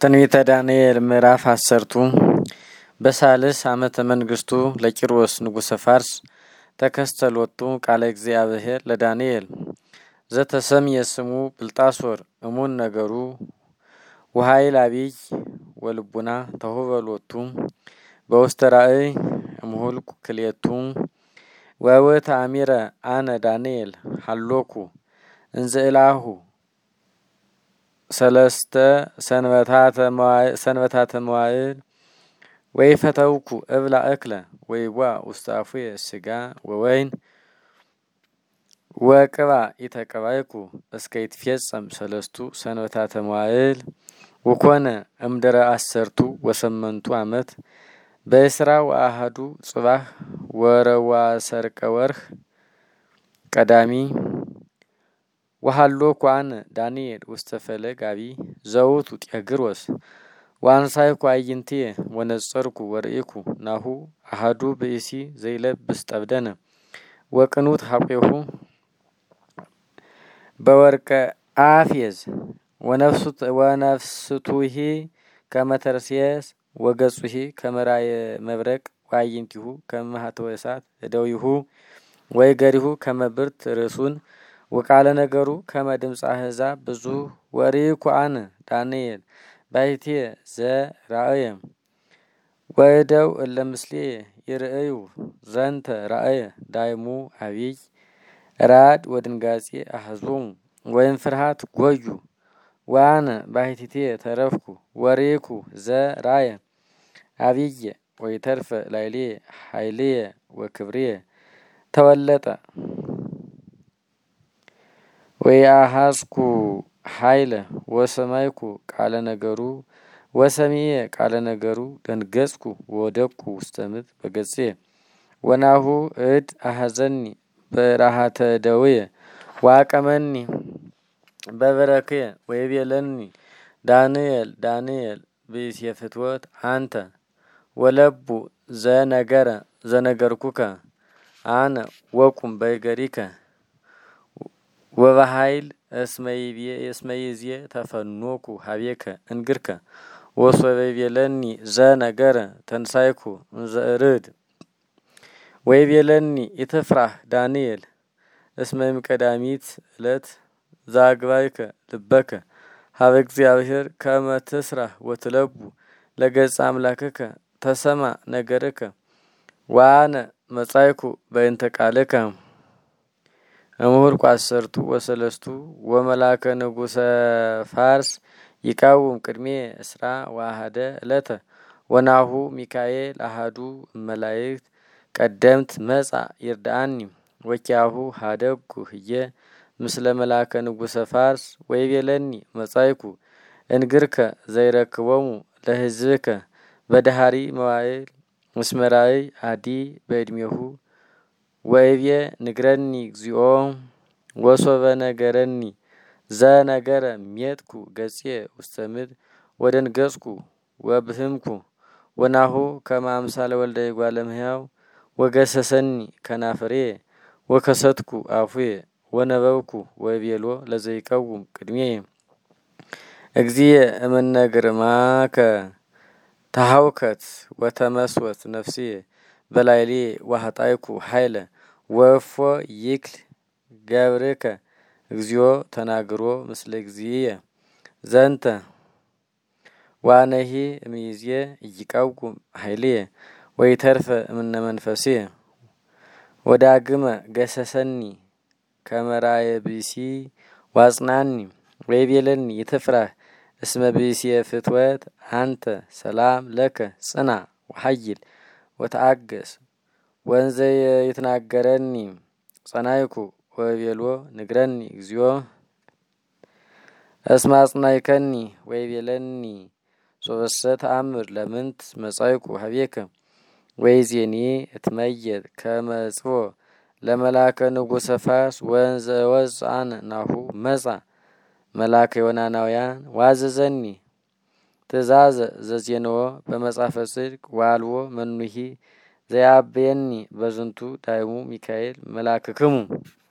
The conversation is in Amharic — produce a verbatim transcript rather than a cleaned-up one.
ትንቢተ ዳንኤል ምዕራፍ አሰርቱ በሳልስ ዓመተ መንግስቱ ለቂሮስ ንጉሰ ፋርስ ተከስተሎቱ ቃለ እግዚአብሔር ለዳንኤል ዘተሰምየ ስሙ ብልጣሶር እሙን ነገሩ ወኃይል አቢይ ወልቡና ተሁበሎቱ በውስተ ራእይ እምሁልኩ ክልኤቱ ወወት አሚረ አነ ዳንኤል ሀሎኩ እንዘ እላሁ ሰለስተ ሰንበታተ መዋዕል ሰንበታተ መዋዕል ወይፈተውኩ እብላ እክለ ወይዋ ውስተ አፉየ ስጋ ወወይን ወቅባ ይተቀባይኩ እስከ ይትፌጸም ሰለስቱ ሰንበታተ መዋዕል ወኮነ እምድረ አሰርቱ ወሰመንቱ ዓመት በእስራ ወአሐዱ ጽባህ ወረዋ ሰርቀ ወርህ ቀዳሚ ወሃሎኩ አነ ዳንኤል ውስተ ፈለግ አቢይ ዘውቱ ጤግሮስ ወአንሳይኩ አዕይንትየ ወነጸርኩ ወርኢኩ ናሁ አሐዱ ብእሲ ዘይለብስ ጠብደነ ወቅኑት ሐቄሁ በወርቀ አፍየዝ ወነፍሱት ወነፍስቱሂ ከመተርሴስ ወገጹሂ ከመራየ መብረቅ ወአዕይንቲሁ ከመሃተወ እሳት እደዊሁ ወይገሪሁ ከመብርት ርእሱን ወቃለ ነገሩ ከመድምጻ አሕዛብ ብዙ ወርኢኩ አነ ዳንኤል ባሕቲየ ዘራእየ ወእደው እለ ምስሌየ ይርእዩ ዘንተ ራእየ ዳይሙ አቢይ ራድ ወድንጋጼ አሕዞሙ ወይም ፍርሃት ጐዩ ወአነ ባሕቲትየ ተረፍኩ ወርኢኩ ዘራእየ አቢየ ወይተርፈ ላዕሌየ ኃይልየ ወክብርየ ተወለጠ ወያሐስኩ ኃይለ ወሰማይኩ ቃለ ነገሩ ወሰሚየ ቃለ ነገሩ ደንገጽኩ ወደቅኩ ውስተ ምድር በገጼ ወናሁ እድ አሐዘኒ በራሃተ ደውየ ዋቀመኒ በበረክየ ወይቤለኒ ዳንኤል ዳንኤል ብእሴ ፍትወት አንተ ወለቡ ዘነገረ ዘነገርኩከ አነ ወቁም በይገሪከ ወበኃይል እስመይዝየ ተፈኖኩ ሀቤከ እንግርከ ወሶበይቤለኒ ዘነገረ ተንሳይኩ እንዘ እርድ ወይቤለኒ ኢትፍራህ ዳንኤል እስመ እምቀዳሚት ዕለት ዘአግባይከ ልበከ ሀበ እግዚአብሔር ከመ ትስራህ ወትለቡ ለገጸ አምላክከ ተሰማ ነገርከ ወአነ መጻይኩ በእንተ ቃልከ እምሁልኩ አሰርቱ ወሰለስቱ ወመላከ ንጉሰ ፋርስ ይቃውም ቅድሜ እስራ ወአሐደ ዕለተ ወናሁ ሚካኤል አሐዱ እመላእክት ቀደምት መጻ ይርዳአኒ ወኪያሁ ሀደጉ ህየ ምስለ መላከ ንጉሰ ፋርስ ወይቤለኒ መጻይኩ እንግርከ ዘይረክቦሙ ለሕዝብከ በዳህሪ መዋዕል እስመ ራእይ አዲ በዕድሜሁ ወይቤ ንግረኒ እግዚኦ ወሶበ ነገረኒ ዘነገረ ሜጥኩ ገጽየ ውስተ ምድር ወደንገጽኩ ወብህምኩ ወናሁ ከመ አምሳለ ወልደ እጓለ እመሕያው ወገሰሰኒ ከናፍርየ ወከሰትኩ አፉየ ወነበብኩ ወቤሎ ለዘይቀውም ቅድሜየ እግዚእ እምነ ግርማከ ተሃውከት ወተመስወት ነፍስየ በላዕሌየ ወሀጣይኩ ኃይለ ወእፎ ይክል ገብርከ እግዚኦ ተናግሮ ምስለ እግዚእየ ዘንተ ዋነሂ እምይእዜሰ ኢይቃወም ኃይልየ ወይተርፈ እምነ መንፈስየ ወዳግመ ገሰሰኒ ከመ ራእየ ብእሲ ዋጽናኒ ወይቤለኒ ኢትፍራህ እስመ ብእሲየ ፍትወት አንተ ሰላም ለከ ጽናዕ ወኃይል ወተአገስ ወንዘ ይትናገረኒ ጸናይኩ ወቤሎ ንግረኒ እግዚኦ እስመ አጽናዕከኒ ወይቤለኒ ሶበሰ ተአምር ለምንት መጻይኩ ሀቤከ ወይዜኒ እትመየጥ ከመ እጽፎ ለመላከ ንጉሰ ፋርስ ወንዘ እወጽእ አነ ናሁ መጻ መላከ ዮናናውያን ዋዘዘኒ ትእዛዘ ዘዜንዎ በመጽሐፈ ጽድቅ ዋልዎ መኑሂ ዘያብየኒ በዝንቱ ዳይሙ ሚካኤል መላክክሙ